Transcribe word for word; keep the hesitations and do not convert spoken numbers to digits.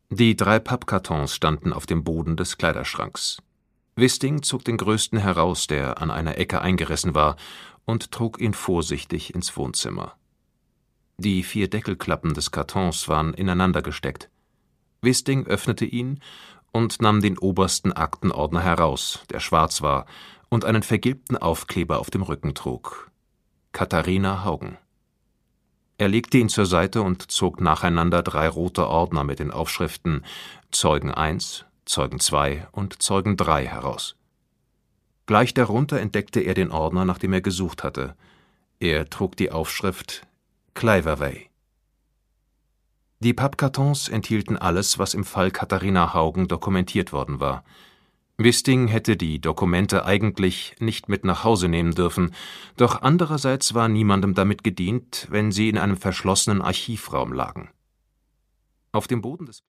Die drei Pappkartons standen auf dem Boden des Kleiderschranks. Wisting zog den größten heraus, der an einer Ecke eingerissen war, und trug ihn vorsichtig ins Wohnzimmer. Die vier Deckelklappen des Kartons waren ineinander gesteckt. Wisting öffnete ihn und nahm den obersten Aktenordner heraus, der schwarz war und einen vergilbten Aufkleber auf dem Rücken trug: Katharina Haugen. Er legte ihn zur Seite und zog nacheinander drei rote Ordner mit den Aufschriften Zeugen eins, Zeugen zwei und Zeugen drei heraus. Gleich darunter entdeckte er den Ordner, nach dem er gesucht hatte. Er trug die Aufschrift Cliverway. Die Pappkartons enthielten alles, was im Fall Katharina Haugen dokumentiert worden war. Wisting hätte die Dokumente eigentlich nicht mit nach Hause nehmen dürfen, doch andererseits war niemandem damit gedient, wenn sie in einem verschlossenen Archivraum lagen. Auf dem Boden des